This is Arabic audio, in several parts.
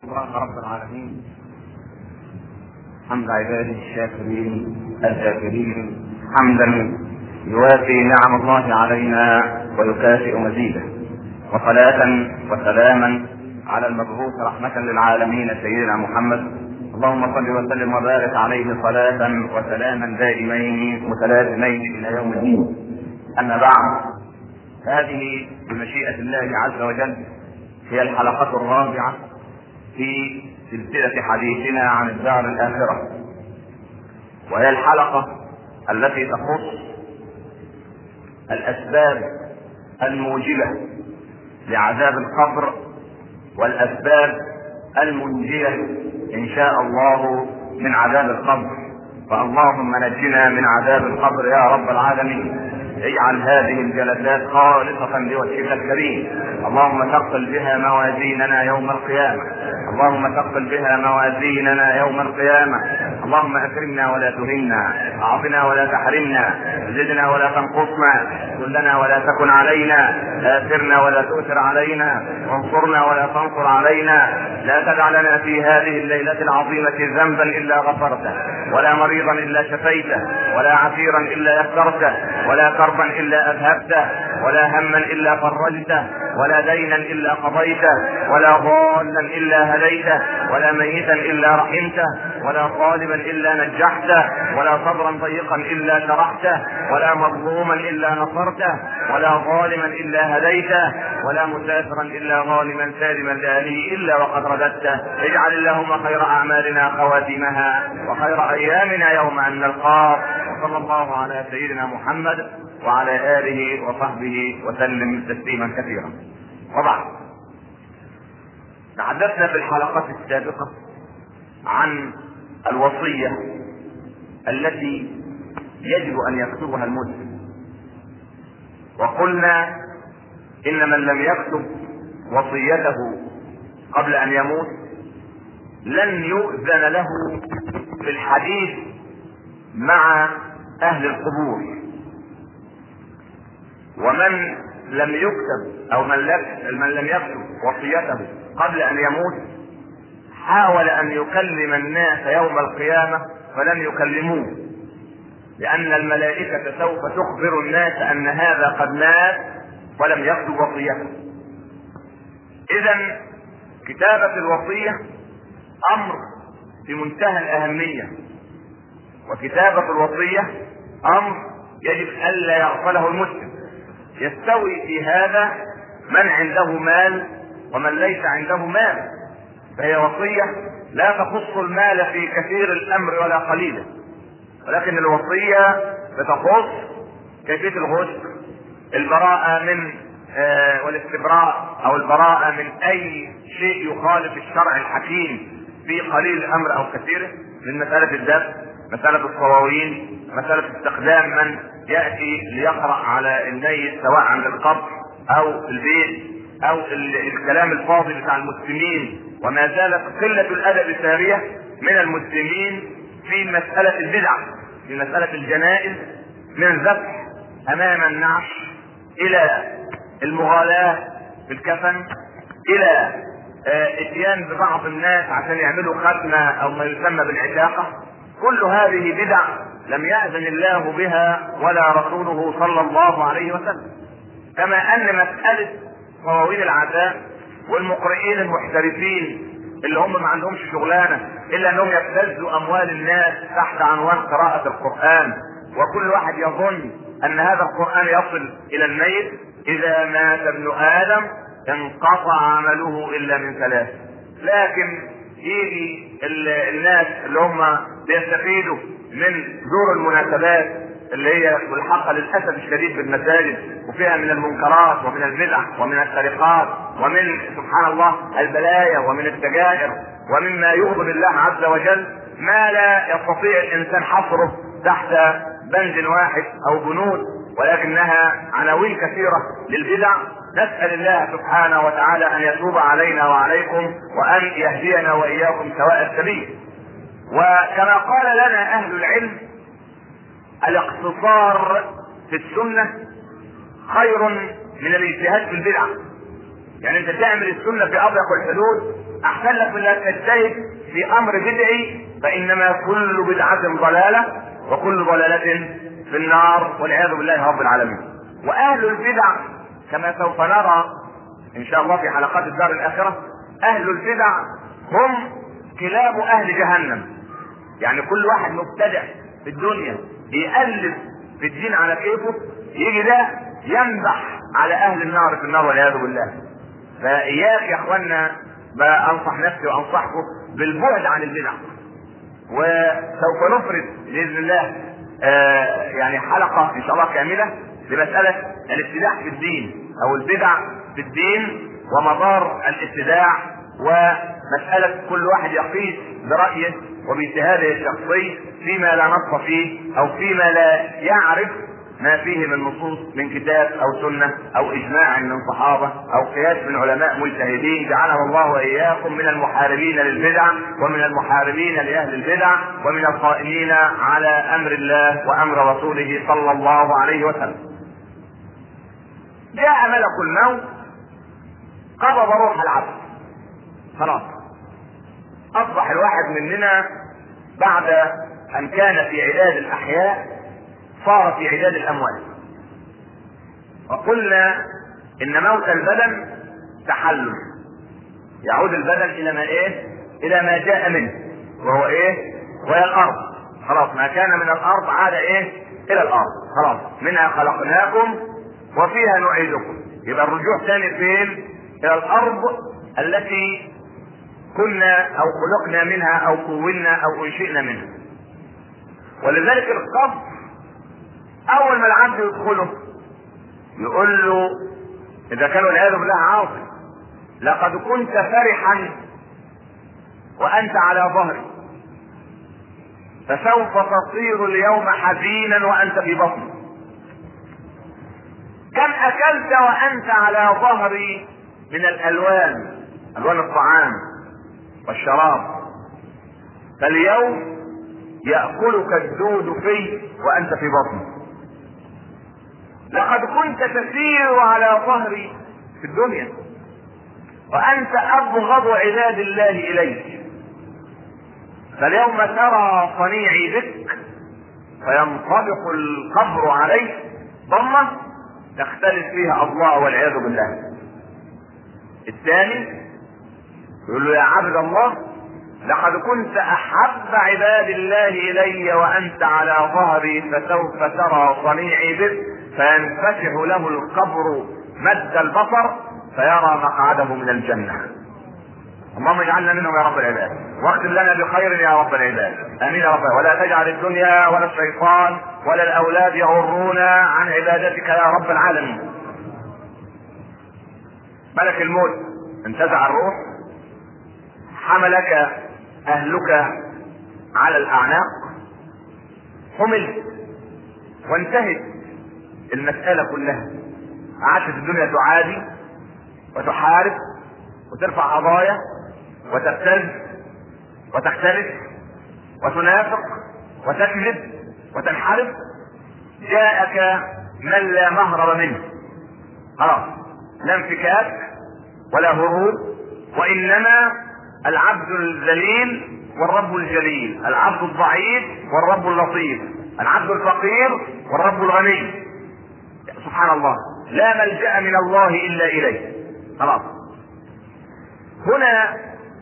الله رب العالمين حمد عباده الشاكرين الذاكرين حمدا يوافي نعم الله علينا ويكافئ مزيده، وصلاة وسلاما على المبعوث رحمة للعالمين سيدنا محمد. اللهم صل وسلم وبارك عليه صلاة وسلاما دائمين متلازمين إلى يوم الدين. أما بعد، هذه بمشيئة الله عز وجل هي الحلقة الرابعة في سلسلة حديثنا عن الدار الآخرة، وهي الحلقة التي تخص الأسباب الموجبة لعذاب القبر والأسباب المنجية إن شاء الله من عذاب القبر. فاللهم نجنا من عذاب القبر يا رب العالمين. اجعل هذه الجلسات خالصة لوجهك الكريم. اللهم ثقل بها موازيننا يوم القيامة، اللهم ثقل بها موازيننا يوم القيامة. اللهم اكرمنا ولا تهنا، اعطنا ولا تحرمنا، زدنا ولا تنقصنا، كلنا ولا تكن علينا، اثرنا ولا تؤثر علينا، وانصرنا ولا تنصر علينا. لا تدع لنا في هذه الليلة العظيمة ذنبا الا غفرته، ولا مريضا الا شفيته، ولا عسيرا الا يسرته، ولا كربا الا اذهبته، ولا هما الا فرجته، ولا دينا الا قضيته، ولا ضالا الا هديته، ولا ميتا الا رحمته، ولا ظالما الا نجحته، ولا صدرا ضيقا الا شرحته، ولا مظلوما الا نصرته، ولا ظالما الا هديته، ولا مسافرا الا ظالما سالما لاهله الا وقد رددته. اجعل اللهم خير اعمالنا خواتمها، وخير ايامنا يوم ان نلقاك. وصلى الله على سيدنا محمد وعلى آله وصحبه وسلم تسليما كثيرا. وبعد، تحدثنا في الحلقات السابقة عن الوصية التي يجب أن يكتبها المسلم، وقلنا إن من لم يكتب وصيته قبل أن يموت لن يؤذن له في الحديث مع أهل القبور. ومن لم يكتب أو من لم يكتب وصيته قبل أن يموت حاول أن يكلم الناس يوم القيامة فلن يكلموه، لأن الملائكة سوف تخبر الناس أن هذا قد مات ولم يكتب وصيته. إذن كتابة الوصية أمر في منتهى الأهمية، وكتابة الوصية أمر يجب ألا يغفله المسلم. يستوي في هذا من عنده مال ومن ليس عنده مال، فهي وصية لا تخص المال في كثير الأمر ولا قليله، ولكن الوصية بتخص كيفية الغسل، البراءة من والاستبراء أو البراءة من أي شيء يخالف الشرع الحكيم في قليل الأمر أو كثيره، من مسألة الدفن، مسألة الصواوين، مسألة استخدام من يأتي ليقرأ على الميت سواء عند القبر أو في البيت، أو الكلام الفاضل بتاع المسلمين. وما زالت قلة الأدب سارية من المسلمين في مسألة البدع، في مسألة الجنائز، من الذبح أمام النعش إلى المغالاة في الكفن، إلى اتيان ببعض الناس عشان يعملوا ختمة أو ما يسمى بالعتاقة. كل هذه بدع لم يأذن الله بها ولا رسوله صلى الله عليه وسلم. كما أن مسألة صواوين العزاء والمقرئين المحترفين اللي هم ما عندهمش شغلانة إلا أنهم يبتزوا أموال الناس تحت عنوان قراءة القرآن، وكل واحد يظن أن هذا القرآن يصل إلى الميت. إذا مات ابن آدم انقطع عمله إلا من ثلاث. لكن يجي الناس اللي هم بيستفيدوا من دور المناسبات اللي هي ملحقة للأسف الشديد بالمساجد، وفيها من المنكرات ومن البدع ومن السرقات ومن سبحان الله البلايا ومن السجائر ومما يغضب الله عز وجل، ما لا يستطيع الإنسان حصره تحت بند واحد أو بنود، ولكنها عناوين كثيرة للبدع. نسأل الله سبحانه وتعالى أن يتوب علينا وعليكم وأن يهدينا وإياكم سواء السبيل. وكما قال لنا أهل العلم، الاقتصار في السنة خير من الاجتهاد في البدعة. يعني انت تعمل السنة في أضيق الحدود احسن لك من انك تجتهد في امر بدعي، فانما كل بدعة ضلالة وكل ضلالة في النار والعياذ بالله رب العالمين. واهل البدع كما سوف نرى ان شاء الله في حلقات الدار الاخرة، اهل البدع هم كلاب اهل جهنم. يعني كل واحد مبتدع في الدنيا بيألف في الدين على كيفه، يجي ده ينبح على اهل النار في النار والعياذ بالله. فاياك يا اخوانا، بانصح نفسي وانصحكم بالبعد عن البدع. وسوف نفرد باذن الله يعني حلقة ان شاء الله كاملة لمسألة الابتداع في الدين او البدع في الدين ومضار الابتداع، ومسألة كل واحد يقيس برأيه وباجتهاده الشخصي فيما لا نص فيه او فيما لا يعرف ما فيه من نصوص من كتاب او سنة او اجماع من صحابة او قياس من علماء مجتهدين، جعلنا الله واياكم من المحاربين للبدع ومن المحاربين لاهل البدع ومن القائمين على امر الله وامر رسوله صلى الله عليه وسلم. جاء ملك الموت قبض روح العبد، خلاص اصبح الواحد مننا بعد ان كان في عداد الاحياء صار في عداد الاموات. وقلنا ان موت البدن تحلل، يعود البدن الى ما الى ما جاء منه، وهو وهي الارض. خلاص ما كان من الارض عاد الى الارض، خلاص منها خلقناكم وفيها نعيدكم. يبقى الرجوع ثاني فين؟ الى الارض التي كنا او خلقنا منها او كونا او انشئنا منها. ولذلك القبر اول ما العبد يدخله يقول له اذا كان والعياذ بالله عاصي: لقد كنت فرحا وانت على ظهري، فسوف تصير اليوم حزينا وانت في بطني. كم اكلت وانت على ظهري من الالوان، الوان الطعام والشراب، فاليوم يأكلك الدود في وانت في بطني. لقد كنت تسير على ظهري في الدنيا وانت ابغض عباد الله اليك، فاليوم ترى صنيعي بك فينطبق القبر عليك ضمه تختلف فيها الله والعياذ بالله. الثاني يقول له: يا عبد الله، لقد كنت احب عباد الله الي وانت على ظهري، فسوف ترى صنيعي بك فينفتح له القبر مد البصر فيرى مقعده من الجنة. اللهم اجعلنا منهم يا رب العباد، واختم لنا بخير يا رب العباد، امين يا رب. ولا تجعل الدنيا ولا الشيطان ولا الاولاد يغرونا عن عبادتك يا رب العالمين. ملك الموت انتزع الروح، حملك اهلك على الاعناق، حملت وانتهت المسألة كلها. قعدت في الدنيا تعادي وتحارب وترفع قضايا وتبتز وتختلف وتنافق وتكذب وتنحرف. جاءك من لا مهرب منه، خلاص لا انفكاك ولا هروب، وانما العبد الذليل والرب الجليل، العبد الضعيف والرب اللطيف، العبد الفقير والرب الغني. سبحان الله، لا ملجأ من الله الا اليه. خلاص هنا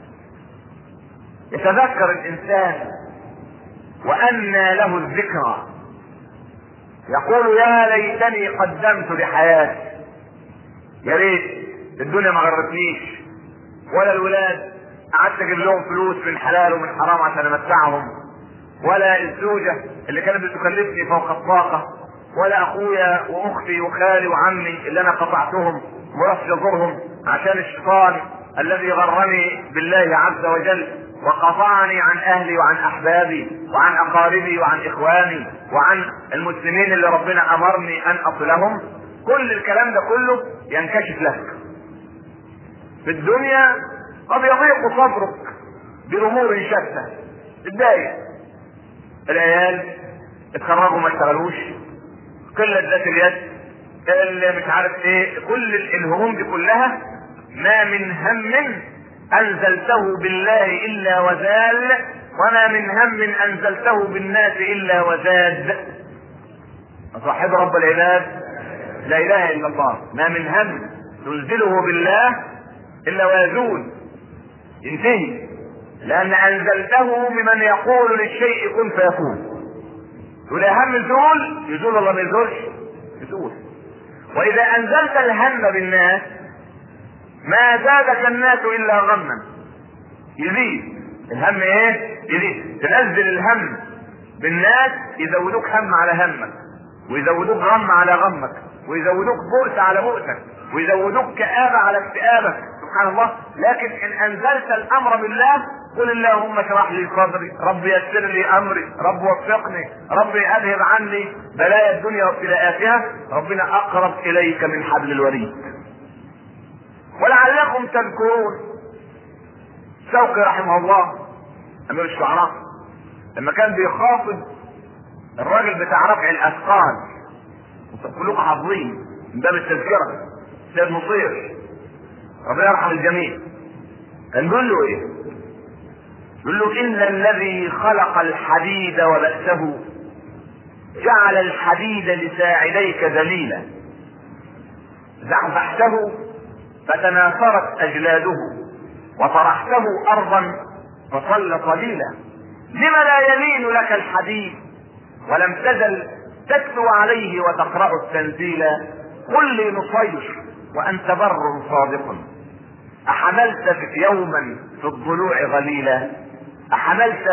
يتذكر الانسان وانى له الذكرى، يقول: يا ليتني قدمت لحياتي، يا ريت الدنيا ما غرتنيش، ولا الولاد قعدت اجيب لهم فلوس من حلال ومن حرام عشان امتعهم، ولا الزوجة اللي كانت بتكلفني فوق الطاقة، ولا اخويا واختي وخالي وعمي اللي انا قطعتهم ورحت ازورهم عشان الشيطان الذي غرني بالله عز وجل وقطعني عن اهلي وعن احبابي وعن اقاربي وعن اخواني وعن المسلمين اللي ربنا امرني ان اصلهم. كل الكلام ده كله ينكشف لك في الدنيا. قد يضيق صدرك بامور شتى، تتضايق، العيال اتخرجوا ما اشتغلوش، قلة ذات اليد، اللي مش عارف ايه، كل الهموم دي كلها ما من هم انزلته بالله الا وزال، وما من هم انزلته بالناس الا وزاد. صاحب رب العباد لا اله الا الله، ما من هم تنزله بالله الا ويزول، ينتهي، لان انزلته بمن يقول للشيء كن فيكون. ولا هم يزول ولا ما يزولش؟ يزول. واذا انزلت الهم بالناس ما زادك الناس الا غما، يزيد الهم. ايه يزيد؟ تنزل الهم بالناس يزودوك هم على همك، ويزودوك غم على غمك، ويزودوك بؤس على بؤسك، ويزودوك كآبة على اكتئابك، سبحان الله. لكن ان انزلت الامر بالله، قل اللهم اشرح لي صدري، رب يسر لي امري، رب وفقني، رب اذهب عني بلايا الدنيا وابتلاءاتها، ربنا اقرب اليك من حبل الوريد. ولعلكم تذكرون شوقي رحمه الله امير الشعراء لما كان بيخاطب الراجل بتاع رفع الاثقال، وكلكم حافظين من باب التذكره، سيد نصير ربنا يرحم الجميع، كان بيقول له ايه؟ يقول له ان الذي خلق الحديد وبأسه جعل الحديد لساعديك ذليلا، زحزحته فتناثرت اجلاده، وطرحته ارضا فصل صليلا، لم لا يلين لك الحديد ولم تزل تتلو عليه وتقرأ التنزيل، قل لي نصير وانت بر صادق، احملت يوما في الضلوع غليلا، احملت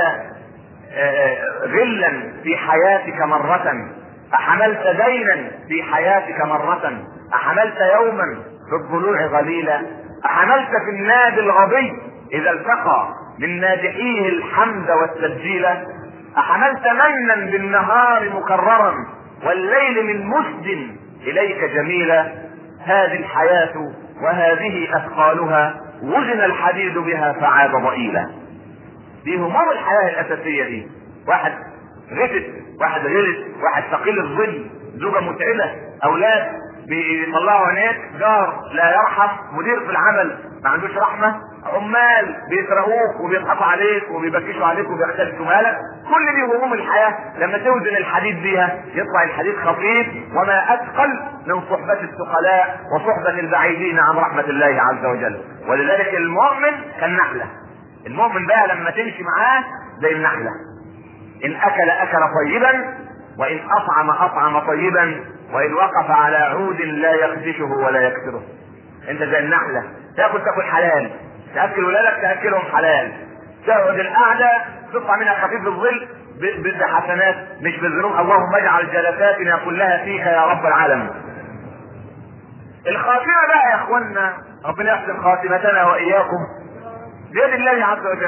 غلا في حياتك مرة، احملت دينا في حياتك مرة، احملت يوما في الضلوع غليلا، احملت في النادي الغبي اذا التقى من نادحيه الحمد والتسجيل، احملت منا بالنهار مكررا والليل من مسد اليك جميلا، هذه الحياة وهذه اثقالها وزن الحديد بها فعاد ضئيلا. دي هموم الحياة الاساسية دي، واحد غفت، واحد غلس، واحد ثقيل الظل، زوجة متعبة، اولاد بيطلعوا عينيك، جار لا يرحم، مدير في العمل ما عندوش رحمة، عمال بيسرقوك وبيضحكوا عليك وبيبكشوا عليك وبيختلسوا مالك. كل دي هموم الحياة، لما توزن الحديد بيها يطلع الحديد خفيف، وما اثقل من صحبة الثقلاء وصحبة البعيدين عن رحمة الله عز وجل. ولذلك المؤمن كالنحلة، المؤمن بقى لما تمشي معاه زي النحلة، ان اكل اكل طيبا، وان اطعم اطعم طيبا، وان وقف على عود لا يخدشه ولا يكسره. انت زي النحلة، تاكل حلال، تاكل ولادك تاكلهم حلال، تقعد القعده تطلع منها خفيف الظل بحسنات مش بالذنوب. اللهم اجعل جلساتنا كلها فيك يا رب العالمين. الخاتمه بقى يا اخوانا، ربنا يحسن خاتمتنا واياكم بيد الله عز وجل.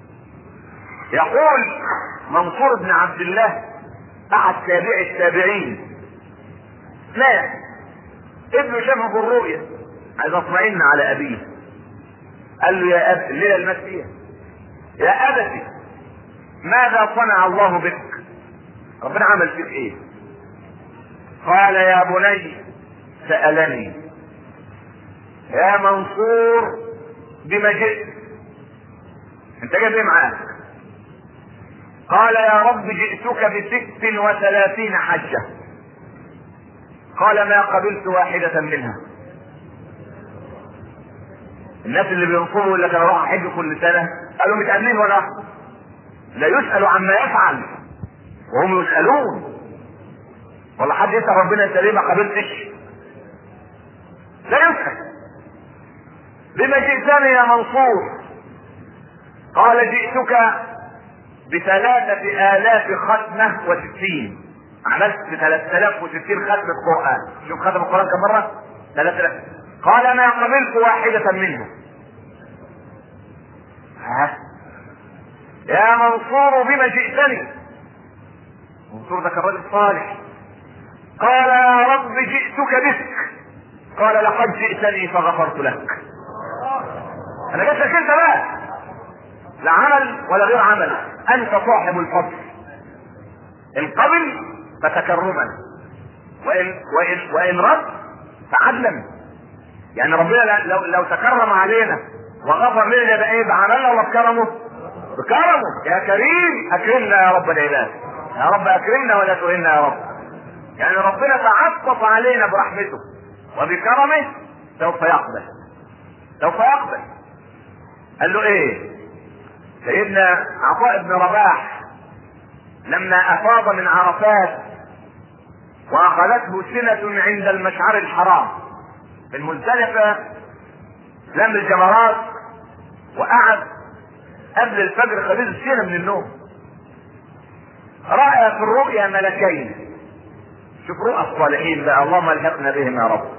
يقول منصور بن عبد الله احد تابعي التابعين، لا ابنه شافه في الرؤيا عايز اطمئن على ابيه، قال له يا اب الليله المسيح، يا ابتي ماذا صنع الله بك؟ ربنا عمل فيك ايه؟ قال يا بني سألني يا منصور بما جئت، انت جايب ايه معاك؟ قال يا رب جئتك ب36 حجة. قال ما قبلت واحدة منها. الناس اللي بينصروا يقول لك انا اروح احج كل سنة، قالوا متأمنين ولا لا يسأل عما يفعل وهم يسألون. ولا حد يسأل ربنا انت ليه ما قبلتش؟ لا يسأل. بما جئتني يا منصور؟ قال جئتك ب3000 ختمة و60. عملت ب3060 ختمة قرآن. شوف ختم القرآن كم مرة؟ 3000. قال ما قبلت واحدة منها. يا منصور بما جئتني؟ منصور ده كان راجل صالح. قال يا رب جئتك بك. قال لقد جئتني فغفرت لك. انا جيت لك انت بقى، لا عمل ولا غير عمل، انت صاحب الفضل. ان قبل فتكرما، وان رد فعدلا. يعني ربنا لو تكرم علينا وغفر لنا ده ايه؟ بعملنا ولا بكرمه؟ بكرمه. يا كريم اكرمنا يا رب العباد، يا رب اكرمنا ولا تهنا يا رب. يعني ربنا تعطف علينا برحمته وبكرمه، سوف يقبل، سوف يقبل. قال له ايه؟ سيدنا عطاء بن رباح لما افاض من عرفات واخذته سنة عند المشعر الحرام في المزدلفة، لم الجمرات وقعد قبل الفجر خليل السنة من النوم، رأى في الرؤيا ملكين. شوف رؤى الصالحين بقى، اللهم الحقنا بهم يا رب.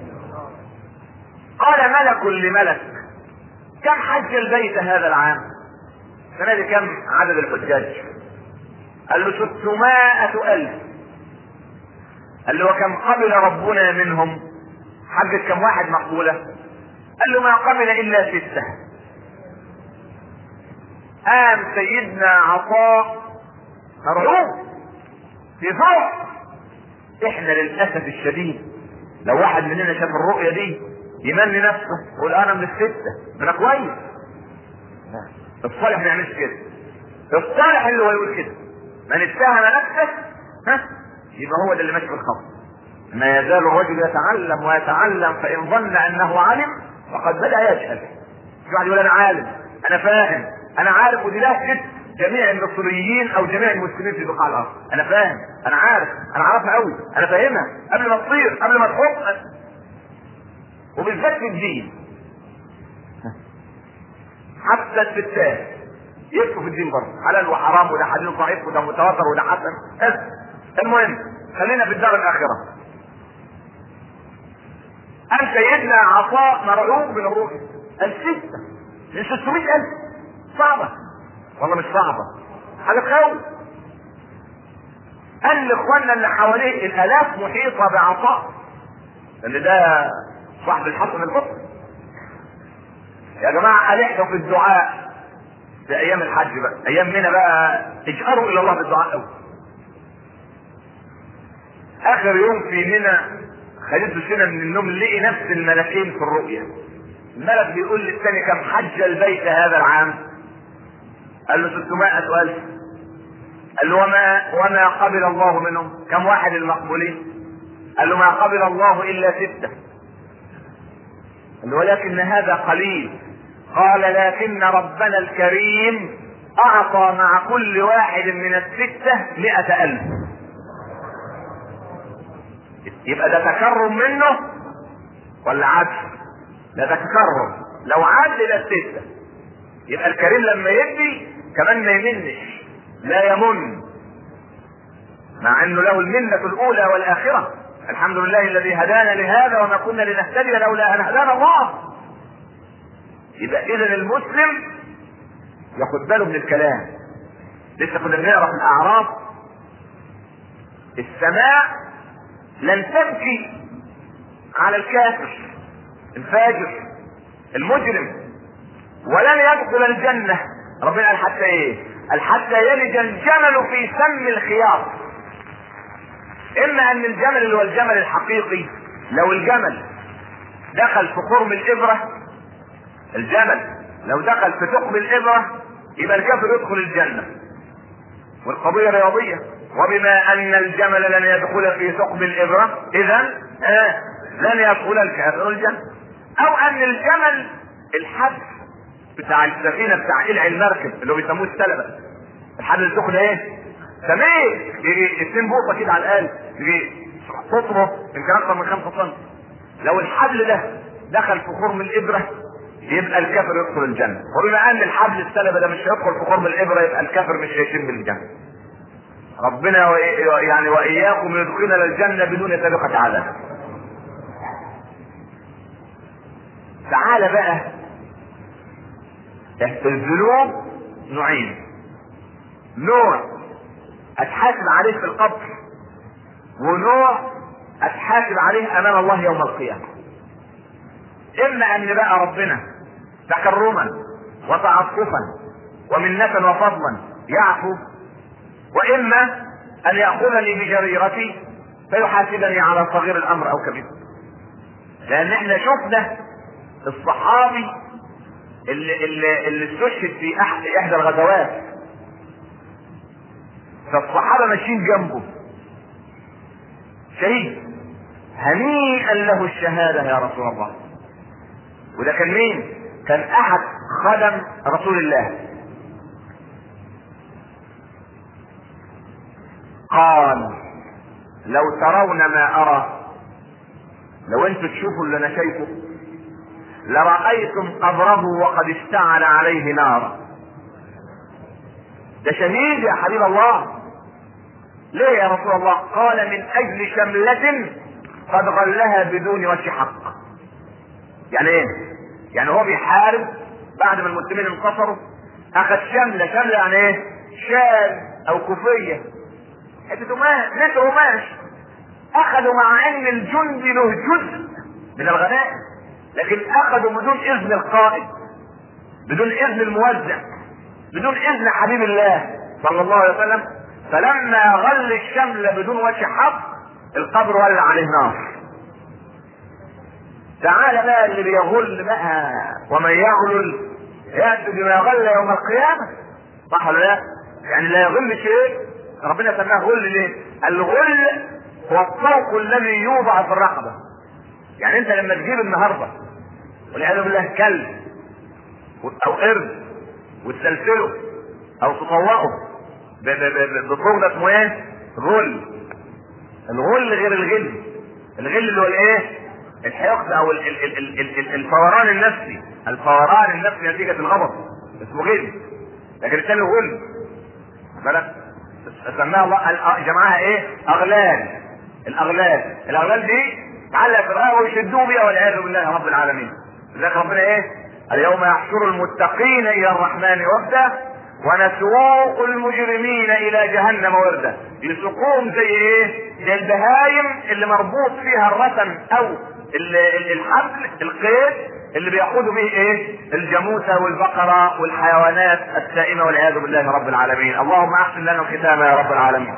قال ملك لملك: كم حج البيت هذا العام؟ السنة دي كم عدد الحجاج؟ قال له 600,000. قال له وكم قبل ربنا منهم؟ حجت كم واحد مقبولة؟ قال له ما قبل الا 6. قام سيدنا عطاء مرعوب في فرق. احنا للاسف الشديد لو واحد مننا شاف الرؤية دي يمني نفسه يقول انا من 6، انا كويس. الصالح ما يعملش كده. الصالح اللي هو يقول كده: من اتهم نفسه يبقى هو ده اللي ماشي بالخط. ما يزال الرجل يتعلم ويتعلم، فان ظن انه علم فقد بدا يجهل. في واحد يقول انا عالم، انا فاهم، انا عارف، ودي لهجة جميع المصريين او جميع المسلمين في بقاع الارض. انا فاهم، انا عارف، انا عارفها قوي، انا فاهمها قبل ما تصير، قبل ما تحط. وبالذات في الدين، حتى الستات يكفوا في الدين برضه، حلال وحرام، وده حديث ضعيف وده متواتر وده حسن. المهم خلينا في الدار الاخره. قال سيدنا عطاء مرعوب من الرؤيا. قال 6 من 600,000 صعبه والله، مش صعبه، حاجه تخوف. قال لاخواننا اللي حواليه الالاف محيطه بعطاء، لان ده صاحب الحسن البصري. يا جماعه الحوا في الدعاء في ايام الحج بقى، ايام منى بقى، اجأروا الى الله بالدعاء قوي. اخر يوم في منى خدته سنة من النوم، لقي نفس الملكين في الرؤيا. الملك بيقول للثاني: كم حج البيت هذا العام؟ قال له 600,000. قال له وما قبل الله منهم؟ كم واحد المقبولين؟ قال له ما قبل الله الا 6. قال له ولكن هذا قليل. قال لكن ربنا الكريم اعطى مع كل واحد من 6 100,000. يبقى ده تكرم منه ولا عدل؟ ده تكرم. لو عدل الى 6 يبقى الكريم لما يدي كمان ما يمنش، لا يمن، مع انه له المنة الاولى والاخرة. الحمد لله الذي هدانا لهذا وما كنا لنهتدي لولا ان هدانا الله. يبقى اذا المسلم ياخد باله من الكلام. لسه كنا بنقرا في الاعراف: السماء لن تبكي على الكافر الفاجر المجرم، ولن يدخل الجنة. ربنا قال حتى ايه؟ قال حتى يلج الجمل في سم الخياط. اما ان الجمل اللي هو الجمل الحقيقي، لو الجمل دخل في خرم الابرة، الجمل لو دخل في ثقب الابرة يبقى الكافر يدخل الجنة، والقضية رياضية. وبما ان الجمل لن يدخل في ثقب الابرة اذا لن يدخل الكافر الجنة. او ان الجمل الحبل بتاع السفينة بتاع قلع المركب اللي هو بيسموه السلبة، الحبل السخن ايه؟ سميه يجي 2 بوصة كده على الاقل، يجي قطره يمكن اكثر من 5 سم. لو الحبل ده دخل في خرم الابرة يبقى الكافر يدخل الجنة. وبما ان الحبل السلبة ده مش هيدخل في خرم الابرة يبقى الكافر مش هيتم بالجنة. ربنا يعني واياكم يدخلنا الجنة بدون سابقة عذاب. تعال بقى، الذنوب نوعين: نوع اتحاسب عليه في القبر، ونوع اتحاسب عليه امام الله يوم القيامة. اما ان بقى ربنا تكرما وتعطفا ومنة وفضلا يعفو، واما ان ياخذني بجريرتي فيحاسبني على صغير الامر او كبير. لان احنا شفنا الصحابي اللي استشهد في احدى الغزوات، فالصحابه ماشيين جنبه شهيد، هنيئا له الشهاده يا رسول الله. وده كان مين؟ كان احد خدم رسول الله. قال لو ترون ما ارى، لو انتوا تشوفوا اللي انا شايفه لرأيتم قبره وقد اشتعل عليه نارا. ده شهيد يا حبيب الله. ليه يا رسول الله؟ قال من اجل شملة قد غلها بدون وجه حق. يعني ايه؟ يعني هو بيحارب بعد ما المسلمين انتصروا، اخذ شملة يعني ايه؟ شال او كوفية، حتة قماش، متر قماش، اخذوا مع ان الجند له جزء من الغنائم، لكن اخذوا بدون اذن القائد، بدون اذن الموزع، بدون اذن حبيب الله صلى الله عليه وسلم. فلما غل الشمل بدون وجه حق القبر ولع عليه نار. تعال بقى اللي بيغل بقى، ومن يغلل يأتي بما غل يوم القيامة، صح ولا لا؟ يعني لا يغل شيء، ربنا سماه غل ليه؟ الغل هو الطوق الذي يوضع في الرقبة. يعني انت لما تجيب النهارده والعياذ بالله كلب او قرد وتسلسله او تطوقه بطوق، ده اسمه ايه؟ غل. الغل غير الغل. الغل اللي هو الايه؟ الحقد او الفوران النفسي، الفوران النفسي نتيجة الغضب اسمه غل. لكن الثاني غل بالك سماها الله جمعها ايه؟ اغلال. الاغلال دي تعلق في الرقبه ويشدوه بيها والعياذ بالله رب العالمين. لذلك ربنا ايه؟ اليوم يحشر المتقين الى الرحمن وفدا ونسوق المجرمين الى جهنم وردا. يسوقوهم زي ايه؟ زي البهايم اللي مربوط فيها الرسم او الحبل، القيد اللي بيأخذوا به ايه؟ الجاموسه والبقره والحيوانات السائمه والعياذ بالله رب العالمين. اللهم احسن لنا الختام يا رب العالمين.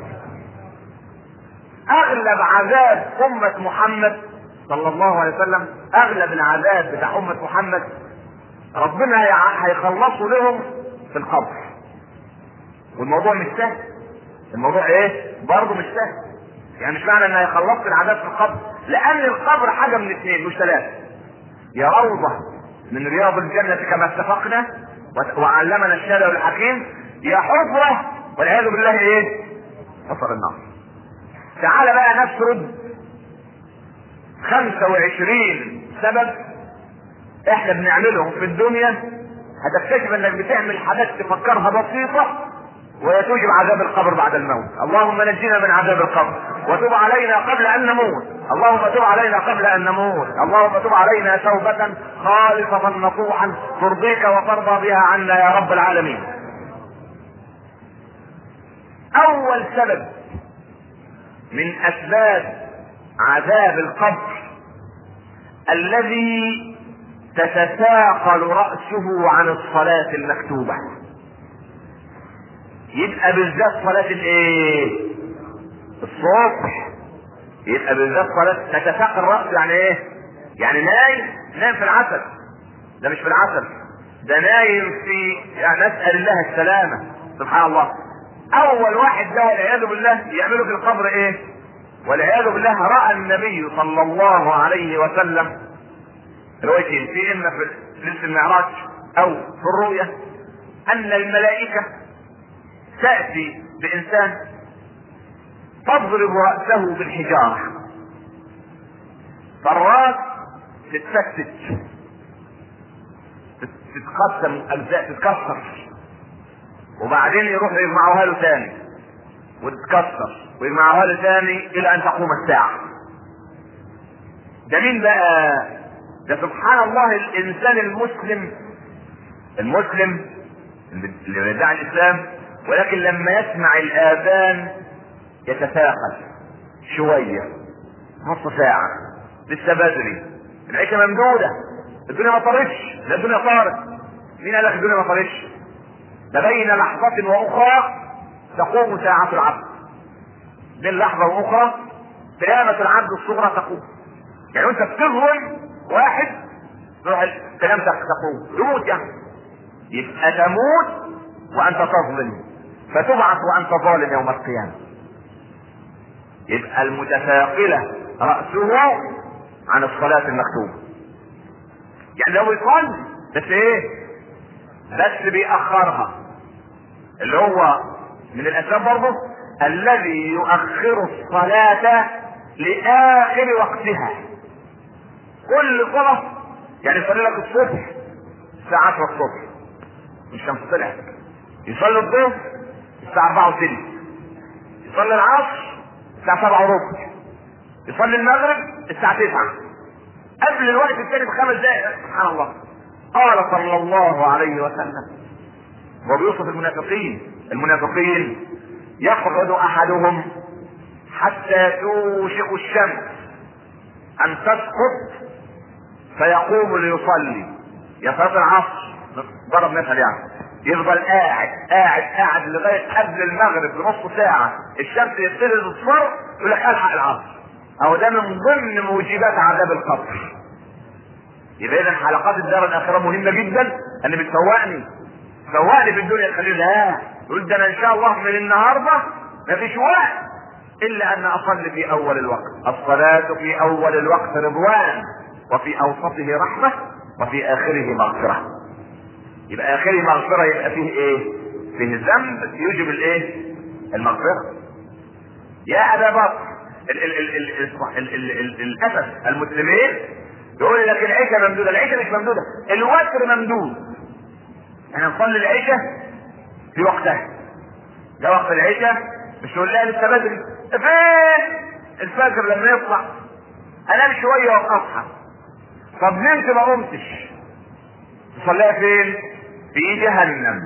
اغلب عذاب امة محمد صلى الله عليه وسلم، اغلب العذاب بتاع امة محمد ربنا هيخلصوا لهم في القبر. والموضوع مش سهل. الموضوع ايه؟ برضه مش سهل. يعني مش معنى ان هيخلصوا العذاب في القبر، لان القبر حاجه من اثنين مش ثلاثه: يا روضه من رياض الجنه كما اتفقنا وعلمنا الشارع الحكيم، يا حفره والعياذ بالله ايه؟ حفر النار. تعال بقى نسرد 25 سبب احنا بنعملهم في الدنيا، هتكتشف انك بتعمل حاجات تفكرها بسيطة ويتوجب عذاب القبر بعد الموت. اللهم نجينا من عذاب القبر وتب علينا قبل ان نموت. اللهم تب علينا قبل ان نموت. اللهم تب علينا توبة خالصة نصوحا ترضيك وترضى بها عنا يا رب العالمين. اول سبب من اسباب عذاب القبر الذي تتثاقل رأسه عن الصلاة المكتوبة. يبقى بالذات صلاة الايه؟ الصبح. يبقى بالذات صلاة تتثاقل رأسه، يعني ايه؟ يعني نايم في العسل. ده مش في العسل، ده نايم في، يعني نسأل الله السلامة. سبحان الله. اول واحد ده والعياذ بالله يعمله في القبر ايه؟ والعياذ بالله رأى النبي صلى الله عليه وسلم روايتين، في اما في ليلة المعراج او في الرؤيا، ان الملائكة تأتي بانسان تضرب رأسه بالحجارة، فالراس تتفتت تتقسم اجزاء، تتكسر، وبعدين يروحوا يجمعوها له ثاني وتتكسر ويجمعوها له ثاني الى ان تقوم الساعة. ده مين بقى؟ ده سبحان الله الانسان المسلم اللي يدعي الاسلام، ولكن لما يسمع الاذان يتثاقل شوية، نص ساعة، لسه بدري، العيشة ممدودة، الدنيا ما طارتش. لا الدنيا طارت. مين قال لك الدنيا ما طارتش؟ ده بين لحظة واخرى تقوم ساعة العبد. بين لحظة واخرى قيامة العبد الصغرى تقوم. يعني انت بتظلم واحد تروح كلامك تقوم تموت يعني. يبقى تموت وانت تظلم فتبعث وانت ظالم يوم القيامة. يبقى المتثاقلة رأسه عن الصلاة المكتوبة. يعني لو يصلي بس ايه؟ بس بيأخرها، اللي هو من الاسباب برضه الذي يؤخر الصلاة لآخر وقتها. كل صلاة يعني يصلي لك الصبح الساعة 10 الصبح الشمس طلعت، يصلي الظهر الساعة 4 وثلث، يصلي العصر الساعة 7 وربع، يصلي المغرب الساعة 9 قبل الوقت الثاني ب5 دقائق. سبحان الله. قال صلى الله عليه وسلم وبيوصف المنافقين يقعد احدهم حتى توشك الشمس ان تسقط فيقوم ليصلي. يا صلاة العصر ضرب مثل يعني، يفضل قاعد لغاية قبل المغرب بنص ساعة الشمس يبتدي تصفر يقول لك الحق العصر. اهو ده من ضمن موجبات عذاب القبر. يبقى اذا حلقات الدار الاخرة مهمة جدا. اللي بتسوقني في الدنيا تخليه لا يقول ده انا ان شاء الله من النهاردة مفيش وقت الا ان اصلي في اول الوقت. الصلاة في اول الوقت رضوان، وفي اوسطه رحمة، وفي اخره مغفرة. يبقى اخره مغفرة يبقى فيه ايه؟ فيه ذنب يوجب الايه؟ المغفرة. يا ابا بكر للاسف المسلمين يقول لك العشاء ممدودة. العشاء مش ممدودة، الوتر ممدود. احنا نصلي العشاء في وقتها، ده وقت العشاء. مش نقول لها لسه بدري، فين الفجر لما يطلع انام شويه واصحى. طب نمت ما قمتش تصليها فين؟ في جهنم.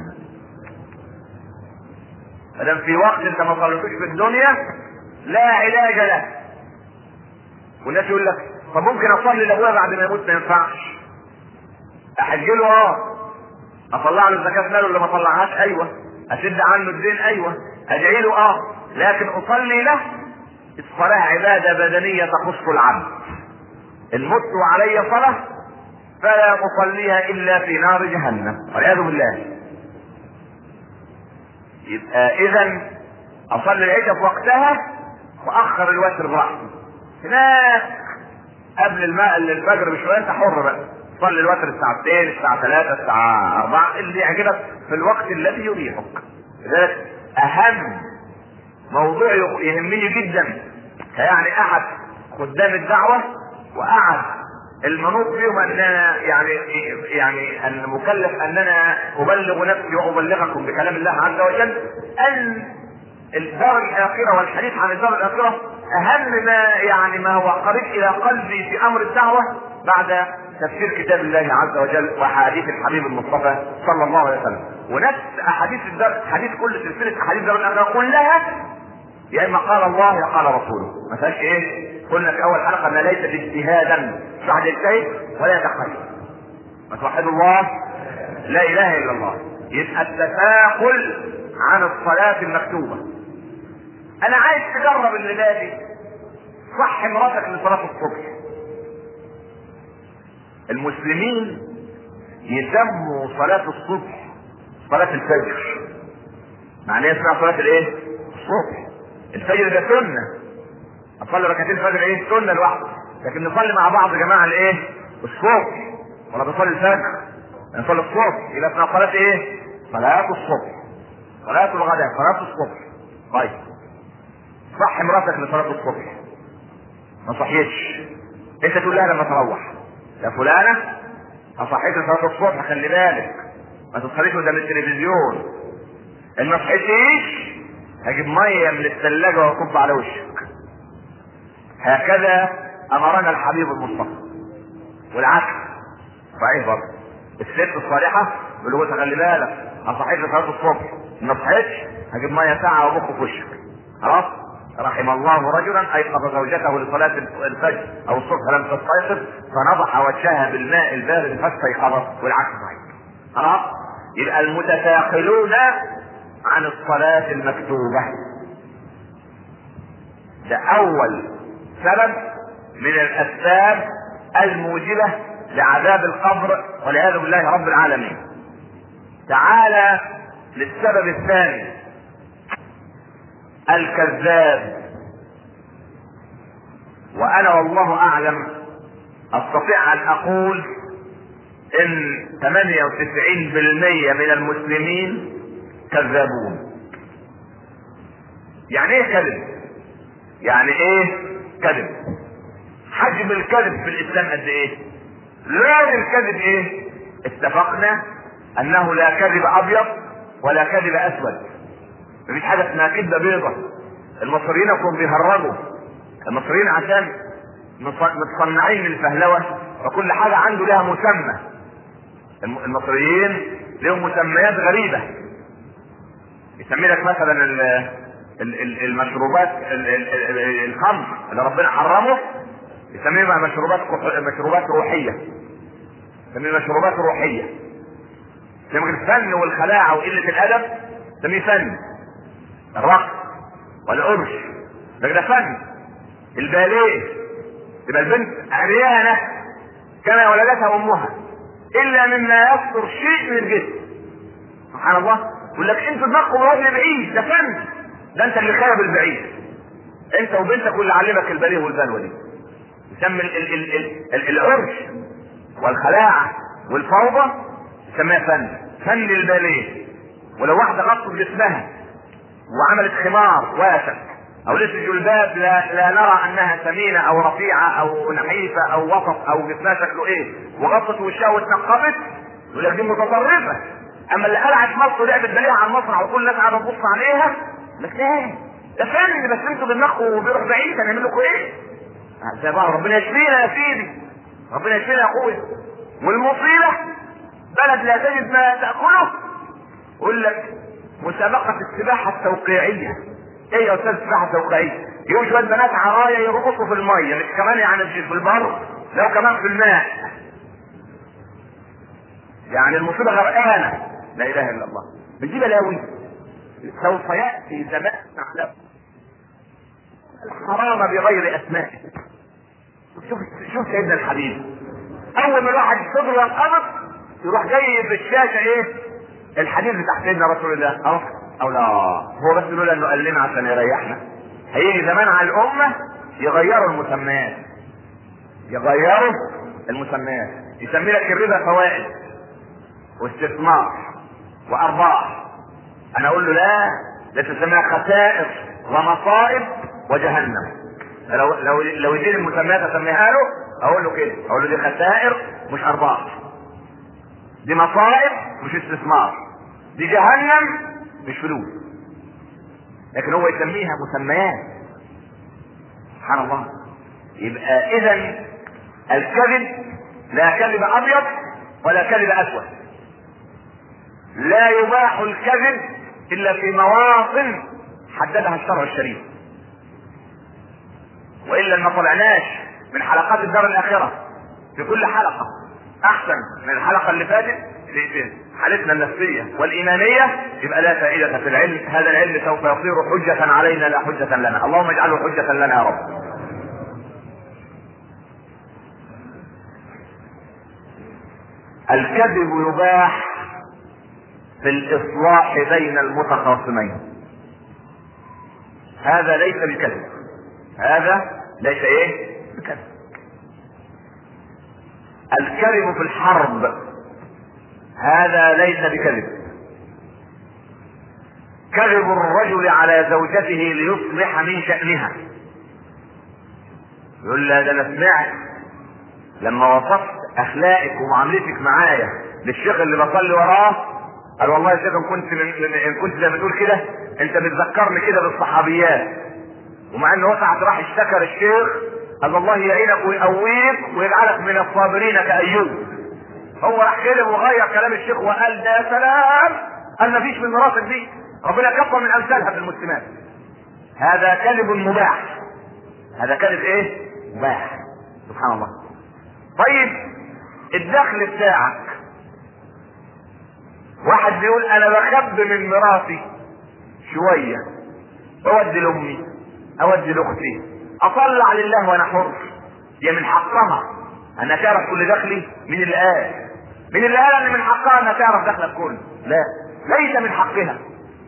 مادام في وقت انت ما صليتوش في الدنيا لا علاج له. والناس يقول لك طب ممكن اصلي لابويا بعد ما يموت؟ ما ينفعش. احجله اطلع له زكاة ماله اللي ما طلعهاش، ايوه. اشد عنه الدين، ايوه. ادعي له لكن اصلي له. الصلاة عبادة بدنية تخص العبد. ان مت وعلي صلاة فلا اصليها الا في نار جهنم والعياذ بالله. يبقى اذا اصلي العشاء في وقتها واخر الوتر براحتي. هناك قبل الفجر بشوية انت حر بقى، صلي الوتر الساعة 2 الساعة 3 الساعة 4 اللي يعجبك في الوقت الذي يريحك. لذلك اهم موضوع يهمني جدا يعني احد خدام الدعوة واحد المنوط بهم اننا يعني ان مكلف اننا ابلغ نفسي وابلغكم بكلام الله عز وجل ان الدار الاخرة والحديث عن الدار الاخرة اهم ما هو قريب الى قلبي في امر الدعوة بعد تفسير كتاب الله عز وجل وحديث الحبيب المصطفى صلى الله عليه وسلم. ونفس حديث كل سلسلة احاديث الدار الاخرة كلها يا اما قال الله يا قال رسوله. ما فيهاش ايه؟ قلنا في اول حلقة ما ليس اجتهادا، مش واحد يجتهد ولا يتقيد. ما توحدوا الله لا اله الا الله. يبقى التثاقل عن الصلاة المكتوبة. انا عايز تجرب الليلة دي صح مراتك لصلاة الصبح. المسلمين يسموا صلاة الصبح صلاة الفجر. معناه اسمها صلاة الايه؟ الصبح. الفجر ده سنة، اصلي ركعتين الفجر ايه؟ سنة لوحده. لكن نصلي مع بعض يا جماعة الايه؟ الصبح. ولا بنصلي الفجر نصلي الصبح. يبقى اسمها صلاة ايه؟ صلاة الصبح. صلاة الغداء صلاة الصبح. طيب صح مراتك لصلاة الصبح ما صحيتش، انت تقول لها لما تروح يا فلانة اصحيت لصلاة الصبح خلي بالك ما تصحيش قدام التلفزيون. ان ما صحيتيش هجيب مية من الثلاجة واكب على وشك. هكذا امرنا الحبيب المصطفى. والعكس صحيح برضه. الست الصالحة يقول له خلي بالك اصحيت لصلاة الصبح ما صحيتش هجيب مية ساعة وابخ في وشك. خلاص. رحم الله رجلا ايقظ زوجته لصلاة الفجر او الصبح لم تستيقظ فنضح وجهها بالماء البارد فاستيقظت. والعكس صحيح. خلاص. يبقى المتثاقلون عن الصلاة المكتوبة ده اول سبب من الاسباب الموجبة لعذاب القبر والعياذ بالله رب العالمين. تعالى للسبب الثاني، الكذاب. وانا والله اعلم استطيع ان اقول ان 98% من المسلمين كذابون. يعني ايه كذب؟ يعني ايه كذب؟ حجم الكذب في الاسلام قد ايه؟ لون الكذب ايه؟ اتفقنا انه لا كذب ابيض ولا كذب اسود. مفيش حاجه اسمها كذبه بيضه. المصريين يكونوا بيهرجوا. المصريين عشان متصنعين من الفهلوه وكل حاجه عنده لها مسمى. المصريين لهم مسميات غريبه. يسمي لك مثلا المشروبات الخمر اللي ربنا حرمه يسميها مشروبات روحيه. يسميها مشروبات روحيه. يسمي الفن والخلاعه وقله الادب يسميه فن. الرقص والقرش ده فن. الباليه تبقى البنت عريانه كما ولدتها امها الا مما يستر شيء من الجسم. سبحان الله. يقول لك انتوا دماغكم راجل بعيد، ده فن. ده انت اللي خايب البعيد. انت وبنتك واللي علمك الباليه والبلوه دي. يسمي العرش والخلاعه والفوضى يسميها فن. فن الباليه. ولو واحده غطت جسمها وعملت خمار واسع او لبس جلباب لا نرى انها سمينه او رفيعه او نحيفه او وسط او جسمها شكله ايه وغطت وشها واتنقبت يقول لك دي متطرفه. اما اللي قلعت مصر ولعبت باليه على المسرح وكل الناس قاعده تبص عليها لك لا ده فن. بس انتوا دماغكم وبيروح بعيد هنعمل لكم ايه؟ زي بقى ربنا يشفينا يا سيدي. ربنا يشفينا يا اخويا. والمصيبه بلد لا تجد ما تاكله يقول لك مسابقه السباحه التوقيعيه. ايه يا استاذ السباحه التوقيعيه؟ يجوا شويه بنات عرايا يرقصوا في الميه، مش كمان يعني مش في البر، لو كمان في الماء. يعني المصيبه غرقانه. لا اله الا الله. بتجيب بلاوي. سوف ياتي زمان نعلم الحرام بغير اسماء. شوف سيدنا الحبيب اول ما الواحد صدره ينقبض يروح جاي بالشاشه ايه؟ الحديث بتاع سيدنا رسول الله اهو. او لا هو بس لولا انه قال لنا عشان يريحنا. هيجي زمان على الامه يغيروا المسميات. يغيروا المسميات. يسمي لك الربا فوائد واستثمار وارباح. انا اقول له لا تسميها خسائر ومصائب وجهنم. لو يدير المسميات اسميها له اقول له كده. اقول له دي خسائر مش ارباح. دي مصائب مش استثمار. دي جهنم مش فلوس. لكن هو يسميها مسميات. سبحان الله. يبقى اذا الكذب لا كذب ابيض ولا كذب اسود. لا يباح الكذب الا في مواطن حددها الشرع الشريف. والا ما طلعناش من حلقات الدار الاخره في كل حلقه احسن من الحلقه اللي فاتت في حالتنا النفسيه والايمانيه. يبقى لا فائده في العلم. هذا العلم سوف يصير حجه علينا لا حجه لنا. اللهم اجعله حجه لنا يا رب. الكذب يباح في الاصلاح بين المتخاصمين. هذا ليس بكذب. هذا ليس ايه؟ بكذب. الكذب في الحرب هذا ليس بكذب. كذب الرجل على زوجته ليصلح من شأنها. يقول لا ده انا سمعت لما وصفت اخلاقك ومعاملتك معايا للشيخ اللي بصلي وراه قال والله يا شيخ ان كنت زي ما تقول كده انت بتذكرني كده بالصحابيات. ومع انه وقعت راح اشتكى الشيخ قال الله يعينك ويقويك ويجعلك من الصابرين كأيوب. هو راح كده وغير كلام الشيخ وقال ده سلام. قال ما فيش من مراتك دي ربنا كفر من امثالها في المسلمات. هذا كذب مباح. هذا كذب ايه؟ مباح. سبحان الله. طيب الدخل بتاعك واحد بيقول انا بخب من مراتي شويه اودي لامي اودي لاختي اطلع لله وانا حر. هي من حقها انا تعرف كل دخلي؟ مين اللي قال؟ مين اللي قال ان من حقها انها تعرف دخلك كله؟ لا، ليس من حقها.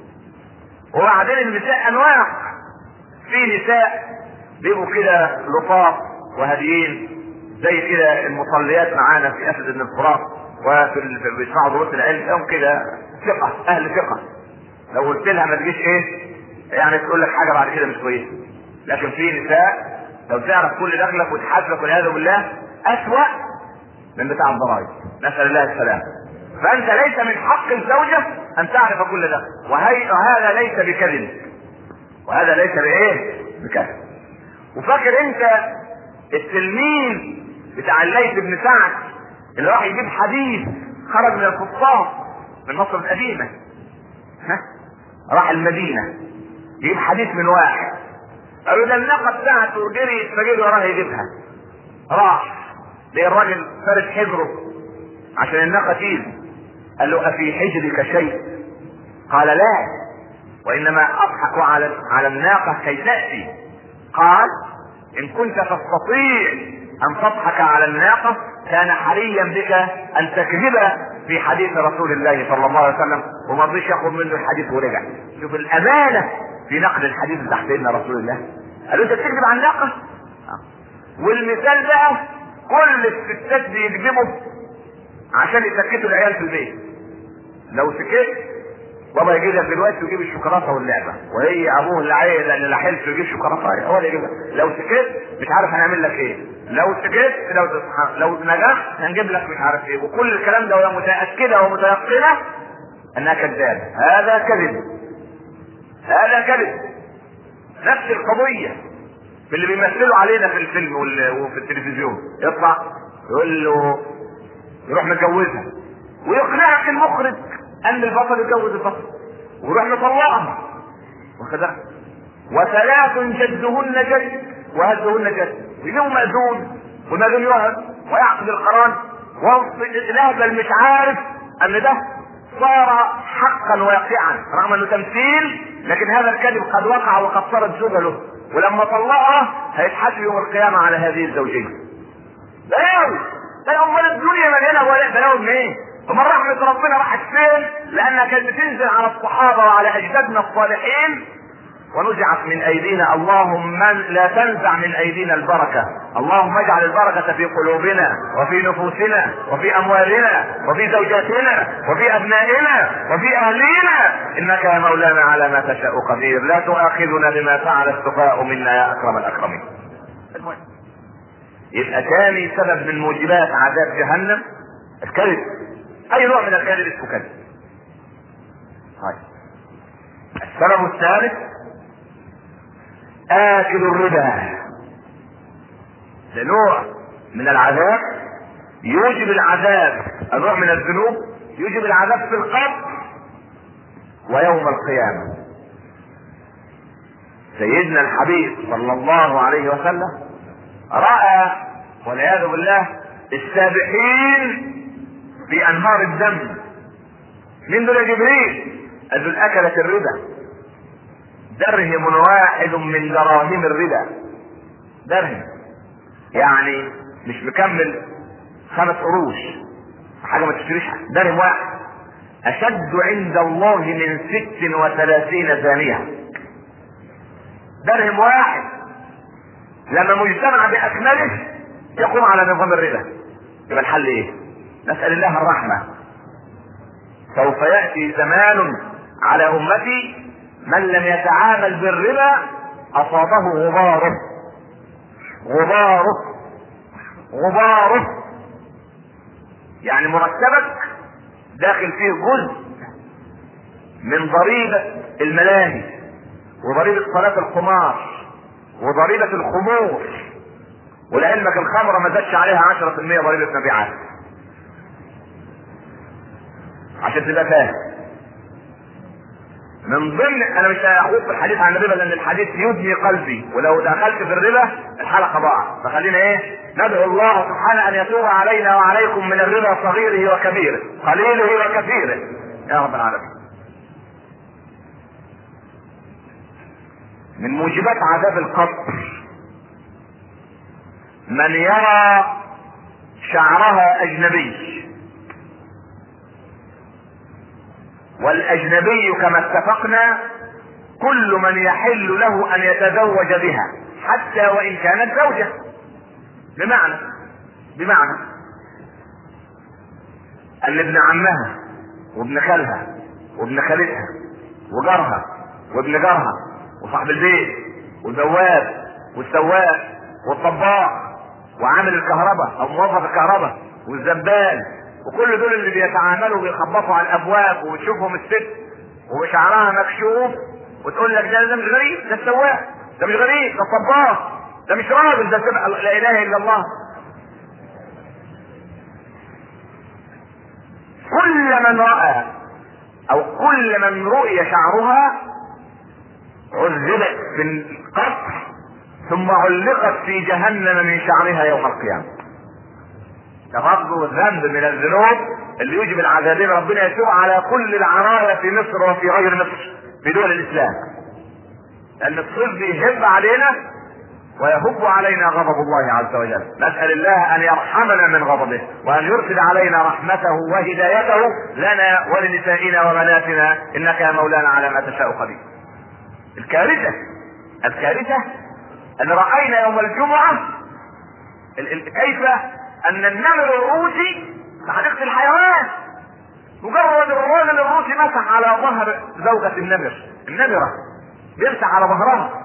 وبعدين النساء انواع، في نساء بيبقوا كده لطاف وهاديين زي كده المصليات معانا في اسد بن الفرات وفي بيسمعوا دروس العلم، هم كده ثقه، اهل ثقه. لو قلت لها ما تجيش ايه يعني تقول لك حاجه بعد كده مش كويسه. لكن في نساء لو تعرف كل دخلك وتحاسبك والعياذ بالله اسوأ من بتاع الضرائب، نسال الله السلامه. فانت ليس من حق الزوجه ان تعرف كل دخل، وهذا ليس بكذب، وهذا ليس بايه؟ بكذب. وفاكر انت التلميذ بتاع الليث بن سعد اللي راح يجيب حديث خرج من القصاص من مصر القديمه، راح المدينه يجيب حديث من واحد، قالوا ده الناقه بتاعته جري فجري وراه يجيبها، راح لقى الراجل فارد حجره عشان الناقه تيجي، قال له افي حجرك شيء؟ قال لا، وانما اضحك على الناقه كي تاتي. قال ان كنت تستطيع ان تضحك على الناقه كان حريا بك ان تكذب في حديث رسول الله صلى الله عليه وسلم، وما رضيش ياخذ منه الحديث ورجع. شوف الامانه في نقل الحديث بتاع سيدنا رسول الله. قالوا انت بتكذب عن الناقه؟ والمثال بقى كل الستات بيكذبوا عشان يسكتوا العيال في البيت. لو سكت بابا يجيب لك دلوقتي ويجيب الشوكولاته واللعبه، وهي ابوه اللي عايز اللي لاحلت يجيب شوكولاته هو اللي يجيبها. لو سكت مش عارف هنعمل لك ايه، لو سكت لو نجحت هنجيب لك مش عارف ايه، وكل الكلام ده وهي متاكده ومتيقنه انها كذابه. هذا كذب، هذا كذب. نفس القضيه في اللي بيمثلوا علينا في الفيلم وفي التلفزيون، يطلع يقول له يروح متجوزها ويقنعك المخرج ان البطل يتجوز البطل ويروح مطلقها وكذا، وثلاث جدهن جد وهزهن جد، ويجيبوا مأذون والمأذون يقعد ويعقد القران والاهبل مش عارف ان ده صار حقا واقعا رغم انه تمثيل، لكن هذا الكذب قد وقع وقد صارت زوجة له، ولما طلقها هيتحاسب يوم القيامة على هذه الزوجية. بلاوي، ده امال الدنيا مليانة ولا بلاوي منين؟ ومن رحمة ربنا راحت فين؟ لانها كانت بتنزل على الصحابة وعلى اجدادنا الصالحين ونزعت من ايدينا. اللهم لا تنزع من ايدينا البركة، اللهم اجعل البركة في قلوبنا وفي نفوسنا وفي اموالنا وفي زوجاتنا وفي ابنائنا وفي اهلينا، انك يا مولانا على ما تشاء قدير. لا تؤاخذنا بما فعل السفهاء منا يا اكرم الاكرمين. المهم يبقى ثاني سبب من موجبات عذاب جهنم الكذب. اي نوع من الكذب اسمه كذب. السبب الثالث آكل الربا. ده نوع من العذاب يوجب العذاب، النوع من الذنوب يوجب العذاب في القبر ويوم القيامة. سيدنا الحبيب صلى الله عليه وسلم رأى والعياذ بالله السابحين في انهار الدم. من دول جبريل؟ قال له اكلت الربا، درهم واحد من دراهم الربا. درهم يعني مش مكمل 5 قروش، حاجه ما تشتريش، درهم واحد اشد عند الله من 36 زانيه. درهم واحد لما مجتمع باكمله يقوم على نظام الربا، يبقى الحل ايه؟ نسال الله الرحمه. سوف ياتي زمان على امتي من لم يتعامل بالربا اصابه غباره، غباره غباره، يعني مرتبك داخل فيه جزء من ضريبة الملاهي وضريبة صلاة القمار وضريبة الخمور، ولعلمك الخمرة ما زادش عليها 10% ضريبة مبيعات، عشان تبقى فاهم. من ضمن، انا مش هاخد في الحديث عن الربا لان الحديث يدني قلبي، ولو دخلت في الربا الحلقه ضاعت، فخلينا ايه؟ ندعو الله سبحانه ان يتوب علينا وعليكم من الربا صغيره وكبيره، قليله وكثيره يا رب العالمين. من موجبات عذاب القبر من يرى شعرها اجنبي، والاجنبي كما اتفقنا كل من يحل له ان يتزوج بها حتى وان كانت زوجة. بمعنى ان ابن عمها وابن خالها وابن خالتها وجارها وابن جارها وصاحب البيت والبواب والسواق والطباخ وعامل الكهرباء او موظف الكهرباء والزبال وكل دول اللي بيتعاملوا بيخبطوا على الابواب وبتشوفهم الست وشعرها مكشوف وتقول لك ده مش غريب، ده السواق، ده مش غريب، ده الطباخ، ده مش راجل، ده لا اله الا الله. كل من رأى او كل من رؤي شعرها عذبت بالقطع ثم علقت في جهنم من شعرها يوم القيامة. تفضل الذنب من الذنوب اللي يوجب العذابين. ربنا يتوب على كل العرايا في مصر وفي غير مصر في دول الاسلام، لان الصيف بيهب علينا ويهب علينا غضب الله عز وجل. نسأل الله ان يرحمنا من غضبه وان يرسل علينا رحمته وهدايته لنا ولنسائنا وبناتنا، انك يا مولانا على ما تشاء قدير. الكارثة ان رأينا يوم الجمعة كيف ان النمر الروسي في حديقة الحيوان مجرد الراجل الروسي مسح على ظهر زوجة النمرة بيمسح على ظهرها،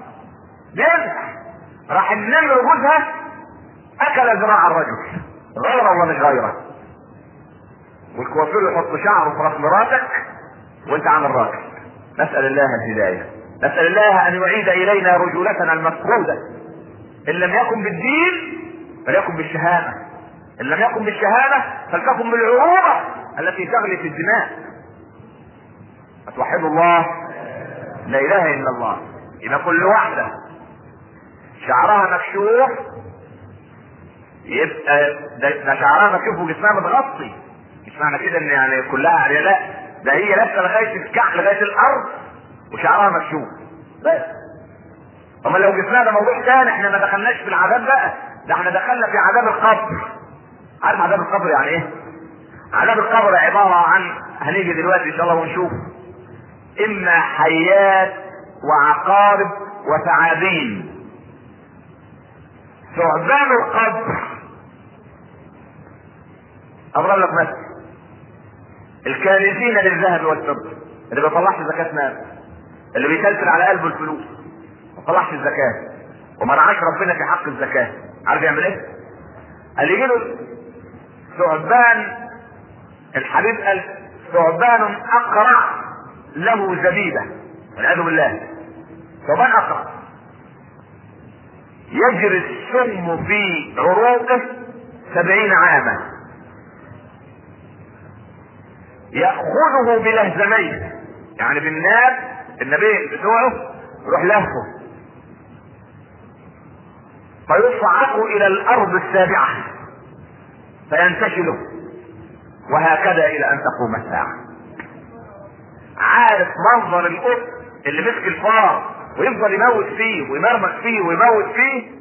راح النمر جوزها اكل ذراع الرجل، غيره ولا مش غيره. والكوافير يحط شعره في راس مراتك وانت عامل راجل. نسأل الله الهداية، نسأل الله ان يعيد الينا رجولتنا المفقودة، ان لم يكن بالدين فليكن بالشهادة، ان لم يكن بالشهادة فلتكن بالعروبة التي تغلي في الدماء. فتوحدوا الله، لا اله الا الله. يبقى كل واحدة شعرها مكشوف يبقى ده شعرها مكشوف وجسمها متغطي، مش معنى كده ان يعني كلها عرية، لا، ده هي لابسه لغايه الكعب لغايه الارض وشعرها مكشوف بس. اما لو جسمها ده موضوع ثاني، احنا ما دخلناش في العذاب بقى، ده احنا دخلنا في عذاب القبر. عارف عذاب القبر يعني ايه؟ عذاب القبر عباره عن، هنيجي دلوقتي ان شاء الله ونشوف، اما حيات وعقارب وثعابين. ثعبان القبر اضرب لك مثل، الكارثين للذهب والفضه اللي ما بيطلعش زكاه مال، اللي بيكلفل على قلبه الفلوس ما طلعش الزكاه وما رعاش ربنا في حق الزكاه، عارف يعمل ايه؟ قال يجي له ثعبان، الحبيب قال ثعبان اقرع له زبيبه، والعياذ بالله. ثعبان اقرع يجري السم في عروقه 70 عاما، يأخذه بلهزمين، يعني بالناب النبي بتوعه يروح لهفه فيصعق الى الارض السابعة فينتشله، وهكذا الى ان تقوم الساعة. عارف منظر القط اللي مسك الفار ويفضل يموت فيه ويمرمك فيه ويموت فيه،